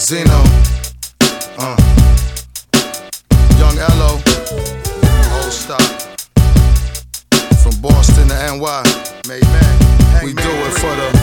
Zeno, Young Ello, Old Stock, from Boston to NY, made man. We do it for the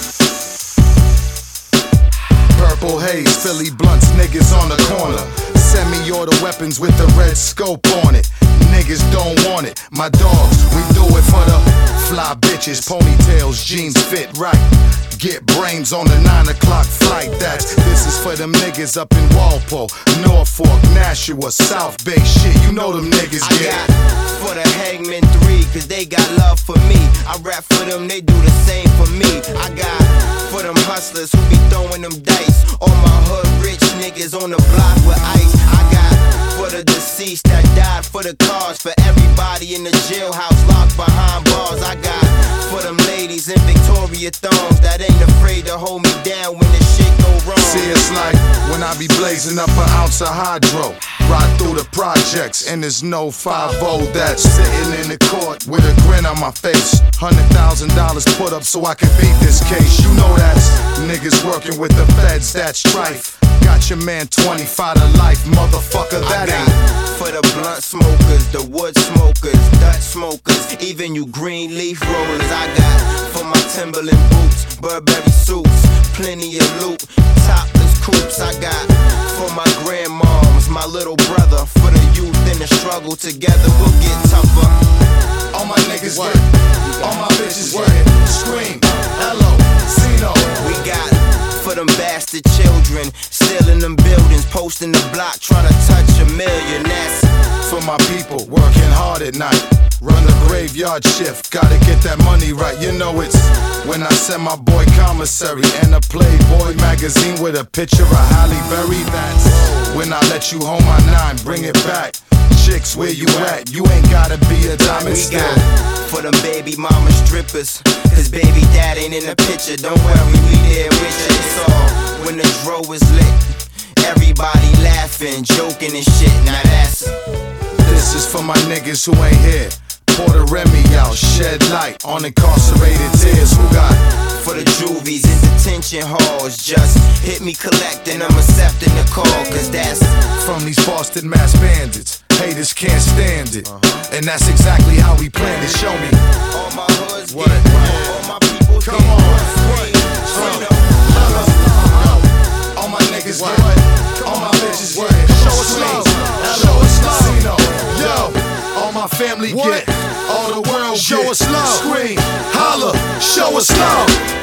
purple haze, Philly blunts, niggas on the corner. Semi-auto weapons with the red scope on it. Niggas don't want it, my dogs, we do it for the fly bitches, ponytails, jeans fit right. Get brains on the 9 o'clock flight. This is for them niggas up in Walpole, Norfolk, Nashua, South Bay. Shit, you know them niggas get. I got for the Hangman 3, cause they got love for me. I rap for them, they do the same for me. I got for them hustlers who be throwing them dice. All my hood rich niggas on the block with ice. I got for the deceased that died for the cause. For everybody in the jailhouse locked behind bars. I got for them ladies in Victoria thongs that ain't afraid to hold me down when the shit go wrong. See, it's like when I be blazing up an ounce of hydro. Ride through the projects and there's no 5-0 that's sitting in the court with a grin on my face. $100,000 put up so I can beat this case. You know that's niggas working with the feds, that's strife. Got your man 25 to life, motherfucker, that ain't. For the blunt smokers, the wood smokers, Dutch smokers, even you green leaf rollers. I got for my Timberland boots, Burberry suits, plenty of loot, topless coupes. I got for my grandmoms, my little brother, for the youth in the struggle. Together we'll get tougher. All my niggas get, all my bitches get. Scream, hello, Zeno. We got for them bastard children, still in them buildings, posting the block, trying to touch $1 million. That's for my people working hard at night. Run the graveyard shift, gotta get that money right. You know it's when I send my boy commissary and a Playboy magazine with a picture of Halle Berry. That's when I let you hold my 9, bring it back. Chicks, where you at? You ain't gotta be a diamond still. We got for them baby mama strippers, cause baby dad ain't in the picture. Don't worry, we there with you. It's all when the dro is lit, everybody laughing, joking and shit. Now that's this is for my niggas who ain't here. Pour the Remy out, shed light on incarcerated tears. Who got for the juvies in detention halls? Just hit me collecting, I'm accepting the call. Cause that's from these Boston mass bandits. Haters can't stand it, and that's exactly how we planned it. Show me all my hoods what? All my people come on, what? All my niggas get, all my bitches get. Show us love, show us love. Yo, all my family get, all the world show us love. Scream, holla, show us love.